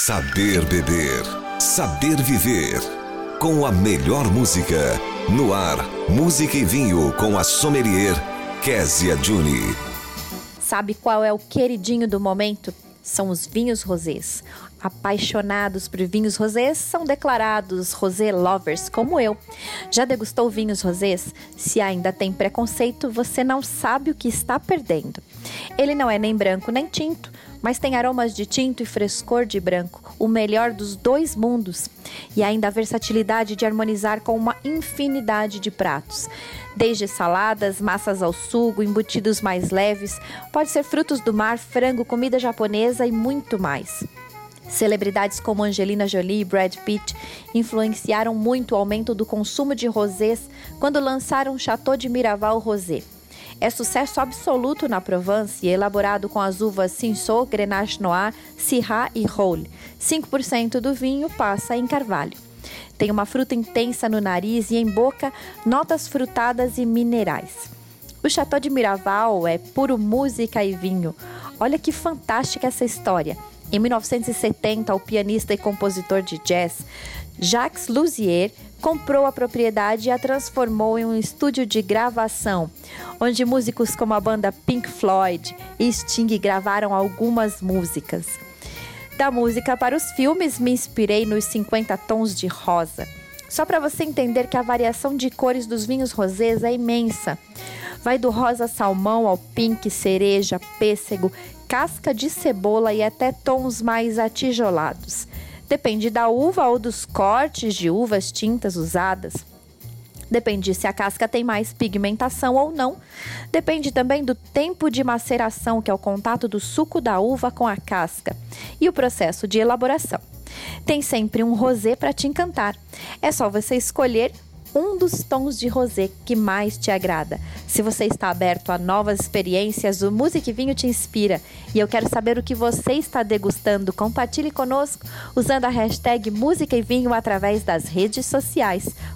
Saber beber, saber viver. Com a melhor música. No ar, Música e Vinho com a sommelier Kézia Juni. Sabe qual é o queridinho do momento? São os vinhos rosés. Apaixonados por vinhos rosés são declarados rosé lovers, como eu. Já degustou vinhos rosés? Se ainda tem preconceito, você não sabe o que está perdendo. Ele não é nem branco nem tinto, mas tem aromas de tinto e frescor de branco, o melhor dos dois mundos. E ainda a versatilidade de harmonizar com uma infinidade de pratos. Desde saladas, massas ao sugo, embutidos mais leves, pode ser frutos do mar, frango, comida japonesa e muito mais. Celebridades como Angelina Jolie e Brad Pitt influenciaram muito o aumento do consumo de rosés quando lançaram Chateau de Miraval Rosé. É sucesso absoluto na Provence e elaborado com as uvas Cinsault, Grenache Noir, Syrah e Rolle. 5% do vinho passa em carvalho. Tem uma fruta intensa no nariz e em boca, notas frutadas e minerais. O Chateau de Miraval é puro música e vinho. Olha que fantástica essa história. Em 1970, o pianista e compositor de jazz Jacques Lussier comprou a propriedade e a transformou em um estúdio de gravação, onde músicos como a banda Pink Floyd e Sting gravaram algumas músicas. Da música para os filmes, me inspirei nos 50 tons de rosa. Só para você entender que a variação de cores dos vinhos rosés é imensa. Vai do rosa salmão ao pink, cereja, pêssego, casca de cebola e até tons mais atijolados. Depende da uva ou dos cortes de uvas tintas usadas. Depende se a casca tem mais pigmentação ou não. Depende também do tempo de maceração, que é o contato do suco da uva com a casca, e o processo de elaboração. Tem sempre um rosé para te encantar. É só você escolher um dos tons de rosé que mais te agrada. Se você está aberto a novas experiências, o Música e Vinho te inspira. E eu quero saber o que você está degustando. Compartilhe conosco usando a hashtag Música e Vinho através das redes sociais.